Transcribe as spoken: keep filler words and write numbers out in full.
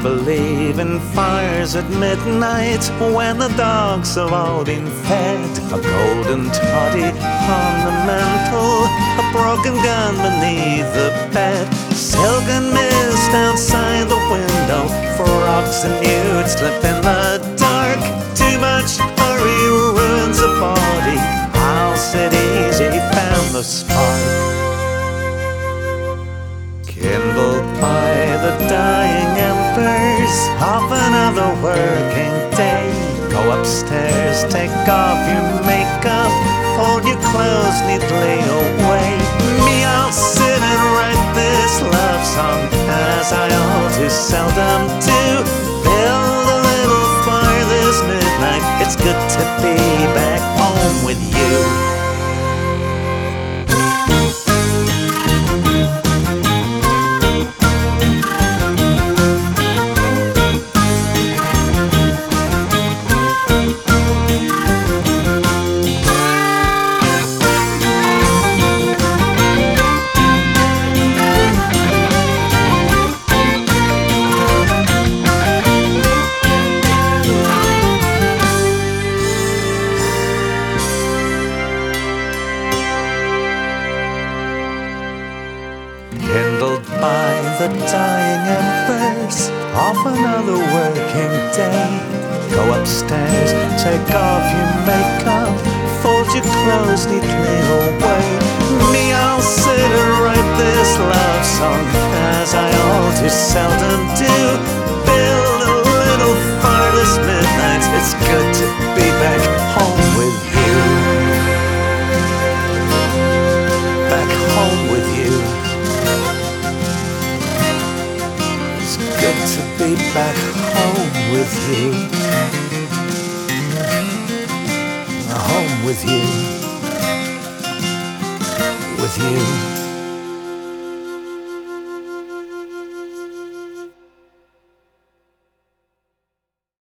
believe in fires at midnight when the dogs have all been fed. A golden toddy on the mantle, a broken gun beneath the bed. Silken mist outside the window, frogs and newts slip in the dark. Too much hurry ruins a body. I'll sit easy, found the spark. Kindled by the dying embers of another working day. Go upstairs, take off your makeup, fold your clothes neatly away. Me, I'll sit and write this love song, as I all too seldom do. Build a little fire this midnight. It's good to be back home with you. Kindled by the dying embers of another working day. Go upstairs, take off your makeup, fold your clothes neatly away. Me, I'll sit and write this love song, as I all too seldom do. Build a little fire this midnight. It's good to be back home with you. Back home with you. Good to be back home with you. Home with you. With you.